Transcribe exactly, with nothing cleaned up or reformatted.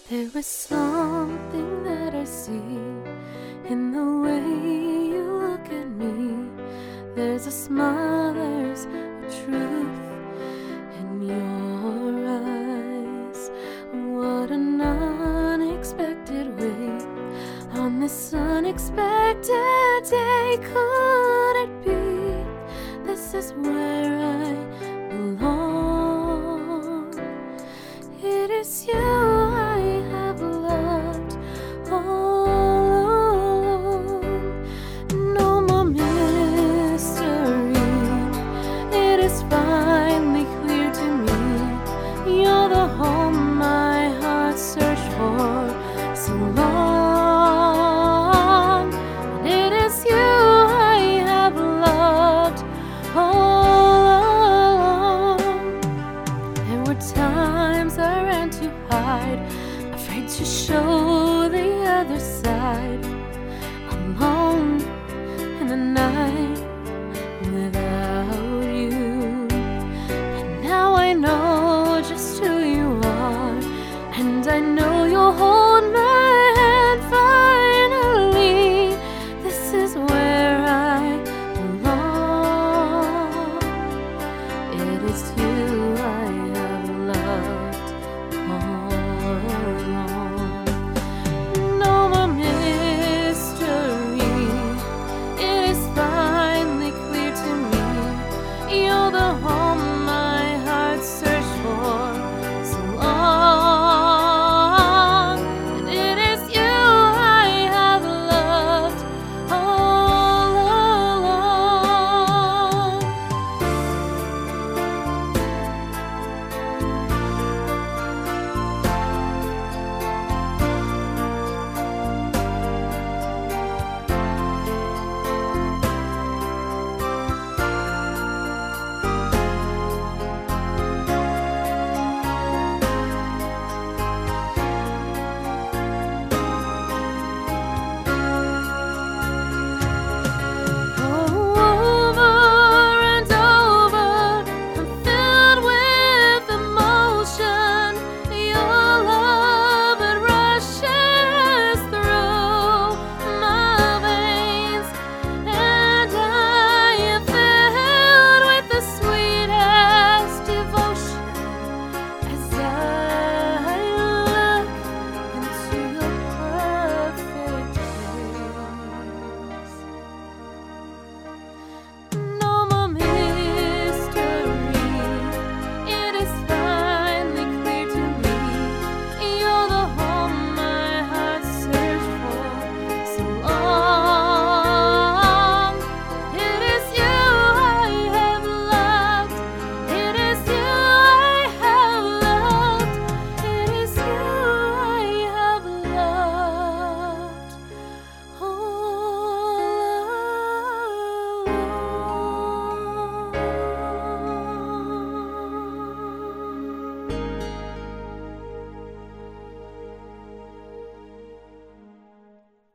There is something that I see in the way you look at me. There's a smile, there's a truth in your eyes. What an unexpected way on this unexpected day. Could it be this is where I belong? It is you I have loved all along. No more mystery, it is finally clear to me. You're the home my heart searched for so long. And it is you I have loved all along. There were times I ran to hide, afraid to show the other side. Alone in the night without you. But now I know just who you are, and I know you'll hold my hand finally. This is where I belong. It is you I have loved all